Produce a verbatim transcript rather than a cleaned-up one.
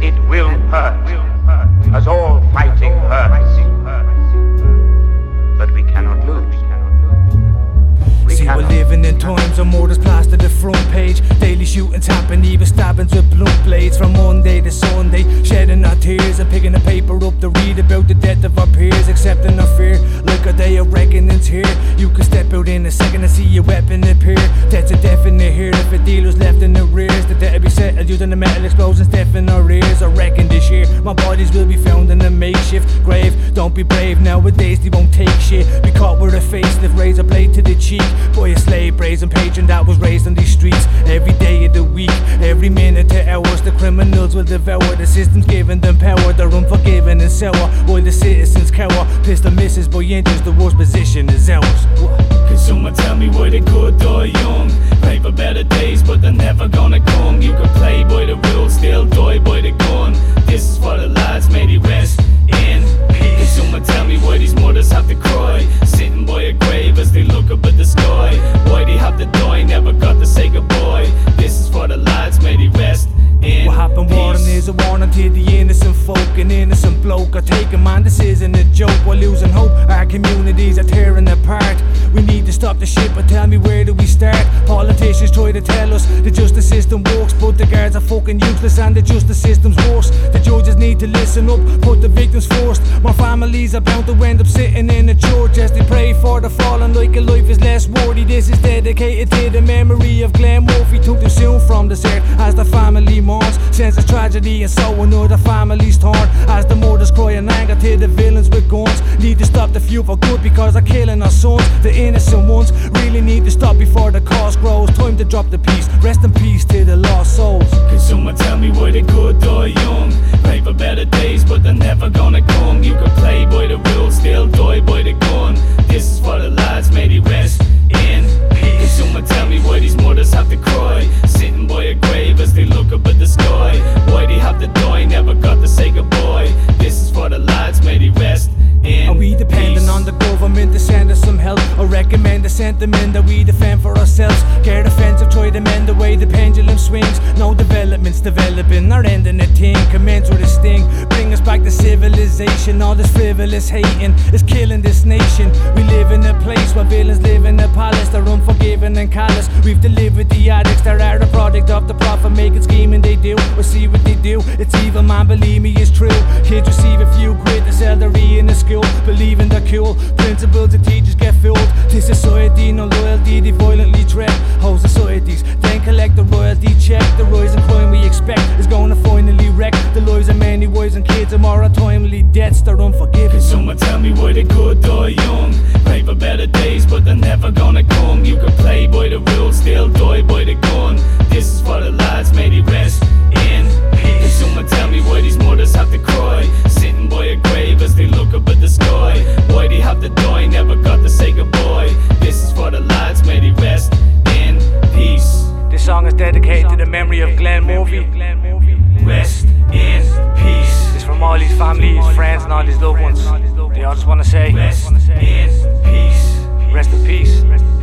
it will hurt, as all fighting hurts. But we cannot lose. We See, cannot. we're living in times of murders plastered the front page. Daily shootings happen, even stabbings with blunt blades. From Monday to Sunday, shedding our tears and picking the paper up to read about the death of our peers, accepting our fear like a day of reckoning's here. You can step out in a second and see your weapon appear. Death's a definite here if a dealer's left in the rears. The debt will be settled using the metal explosions deaf in our ears. I reckon this year my bodies will be found in a makeshift grave. Don't be brave nowadays, they won't take shit. Be caught with a facelift, razor blade to the cheek. Boy, a slave brazen patron that was raised on these streets. Every day of the week, every minute to hours, the criminals will devour. The system's giving them power, they're unforgiving and sour, while the citizens cower. Pistol misses by inches, the worst position is ours. Can someone tell me why they could die young? Pray for better days, but they're never gonna come. You could play by the rules, still die by the gun. This is for the lads, may they rest in peace. Can someone tell me why these mothers have to cry, sitting by a grave as they look up at the sky? Why they have to die, never got to say goodbye. This is for the lads, may they rest in What happened, peace. warning is a warning to the innocent folk. An innocent bloke are taking, man, this isn't a joke. We're losing hope, our communities are tearing apart. We need to stop the shit, but tell me, where do we start? Politicians try to tell us the justice system works, but the guards are fucking useless and the justice system's worse. The judges need to listen up, put the victims first. More families are bound to end up sitting in a church as they pray for the fallen, like a life is less worthy. This is dedicated to the memory of Glenn Murphy, took too soon from this earth as the family mourns. Sense of tragedy and so another family's torn as the mothers cry in anger to the villains with guns. Need to stop the few for good because they're killing our sons. The innocent ones really need to stop before the cost grows. Time to drop the peace, rest in peace to the lost souls. Can someone tell me why they could die young? Pray for better days, but they're never gonna come. You could play by the rules, still die by the gun. This is for the lads, may they rest in peace. Can someone tell me why these mothers have to cry, sitting by a grave as they look up at the sky? Why they have to die, never got to say goodbye. This is for the lads, may they rest in Are we dependent peace. on the government to send us some help? I recommend the sentiment that we defend for ourselves. Get offensive, try to mend the way the pendulum swings. No developments developing or ending a thing. Commence with a sting, bring us back to civilization. All this frivolous hating is killing this nation. We live in a place where villains live in a palace. They're unforgiving and callous. We've delivered the addicts, they are a product of the profit making scheming they do. We see what they do, it's evil, man, believe me, it's true. Kids receive a few quid to sell their E in the school, believing they're cool. Principals and teachers get fooled. This society, no loyalty, they violently tread whole societies, then collect the royalty check. The rise in crime we expect is going to finally wreck the lives of many wives and kids. And more untimely deaths, they're unforgiving. Can someone tell me why they could die young? Pray for better days, but they're never gonna come. You could play by the rules, still die by the gun. This is for the lads, may they rest in peace. Can someone tell me why these mothers have to cry, sitting by a grave as they look up at the sky? Why they have to die, never got to say goodbye. This is for the lads, may they rest in peace. This song is dedicated to the memory of Glenn Murphy. Rest in peace. It's from all his family, his friends and all his loved ones. They all just want to say, Rest in peace. rest in peace.